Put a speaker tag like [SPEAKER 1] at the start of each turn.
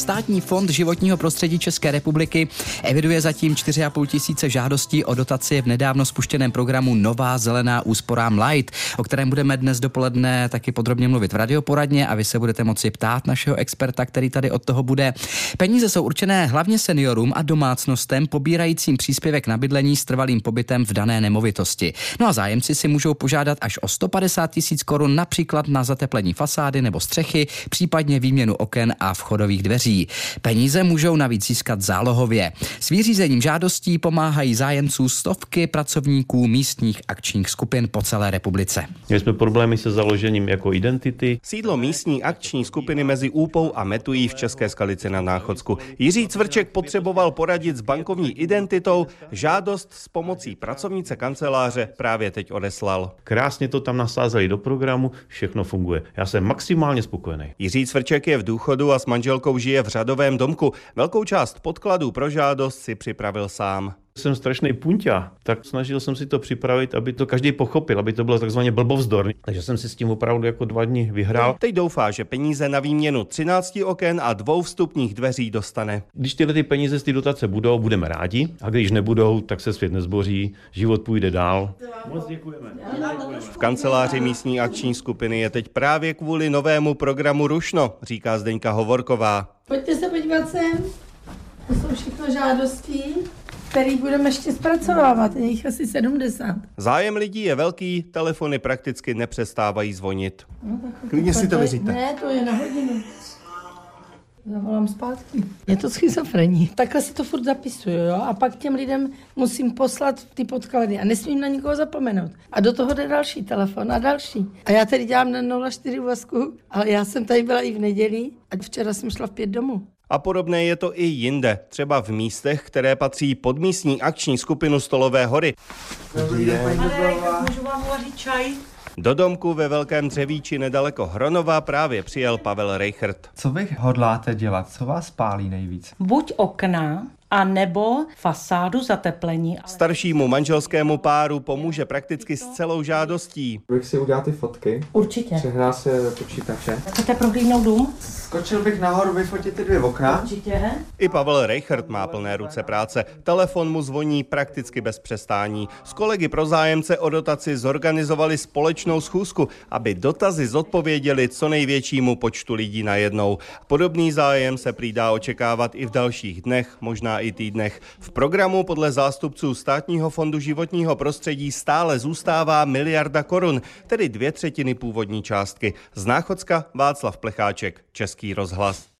[SPEAKER 1] Státní fond životního prostředí České republiky eviduje zatím 4,5 tisíce žádostí o dotaci v nedávno spuštěném programu Nová zelená úsporám Light, o kterém budeme dnes dopoledne taky podrobně mluvit v radioporadně a vy se budete moci ptát našeho experta, který tady od toho bude. Peníze jsou určené hlavně seniorům a domácnostem pobírajícím příspěvek na bydlení s trvalým pobytem v dané nemovitosti. No a zájemci si můžou požádat až o 150 tisíc korun například na zateplení fasády nebo střechy, případně výměnu oken a vchodových dveří. Peníze můžou navíc získat zálohově. S vyřízením žádostí pomáhají zájemců stovky pracovníků místních akčních skupin po celé republice.
[SPEAKER 2] Měli jsme problémy se založením jako identity.
[SPEAKER 3] Sídlo místní akční skupiny mezi Úpou a Metují v České Skalici na Náchodsku. Jiří Cvrček potřeboval poradit s bankovní identitou, žádost s pomocí pracovnice kanceláře právě teď odeslal.
[SPEAKER 2] Krásně to tam nasázeli do programu, všechno funguje. Já jsem maximálně spokojený.
[SPEAKER 3] Jiří Cvrček je v důchodu a s manželkou žije v řadovém domku. Velkou část podkladů pro žádost si připravil sám.
[SPEAKER 2] Jsem strašný punťa, tak snažil jsem si to připravit, aby to každý pochopil, aby to bylo takzvaně blbovzdor. Takže jsem si s tím opravdu jako 2 dny vyhrál.
[SPEAKER 3] Teď doufá, že peníze na výměnu 13 oken a 2 vstupních dveří dostane.
[SPEAKER 2] Když ty peníze z té dotace budou, budeme rádi, a když nebudou, tak se svět nezboří, život půjde dál. Moc děkujeme.
[SPEAKER 3] V kanceláři místní akční skupiny je teď právě kvůli novému programu rušno, říká Zdeňka Hovorková.
[SPEAKER 4] Pojďte se podívat sem. To jsou všechno žádosti, který budeme ještě zpracovávat, je jich asi 70.
[SPEAKER 3] Zájem lidí je velký, telefony prakticky nepřestávají zvonit. No, klidně si to vyříte.
[SPEAKER 4] Ne, to je na hodinu. Zavolám zpátky. Je to schizofrení. Takhle si to furt zapisuju, jo? A pak těm lidem musím poslat ty podklady a nesmím na nikoho zapomenout. A do toho jde další telefon a další. A já tady dělám na 04 úvazku, ale já jsem tady byla i v neděli a včera jsem šla v 5 domů.
[SPEAKER 3] A podobné je to i jinde, třeba v místech, které patří pod místní akční skupinu Stolové hory.
[SPEAKER 5] Dobrý den, můžu vám uvařit čaj?
[SPEAKER 3] Do domku ve Velkém Dřevíči nedaleko Hronova právě přijel Pavel Reichert.
[SPEAKER 6] Co vy hodláte dělat? Co vás pálí nejvíc?
[SPEAKER 5] Buď okna, a nebo fasádu zateplení.
[SPEAKER 3] Staršímu manželskému páru pomůže prakticky s celou žádostí.
[SPEAKER 6] Bych si udělal ty fotky.
[SPEAKER 5] Určitě.
[SPEAKER 6] Přehrál se do počítače.
[SPEAKER 5] Chcete prohlídnout dům?
[SPEAKER 6] Skočil bych nahoru vyfotit ty 2 okna.
[SPEAKER 5] Určitě.
[SPEAKER 3] I Pavel Reichert má plné ruce práce. Telefon mu zvoní prakticky bez přestání. S kolegy pro zájemce o dotaci zorganizovali společnou schůzku, aby dotazy zodpověděli co největšímu počtu lidí najednou. Podobný zájem se prý dá očekávat i v dalších dnech, možná i týdnech. V programu podle zástupců Státního fondu životního prostředí stále zůstává 1 miliarda korun, tedy 2/3 původní částky. Z Náchodska Václav Plecháček, Český rozhlas.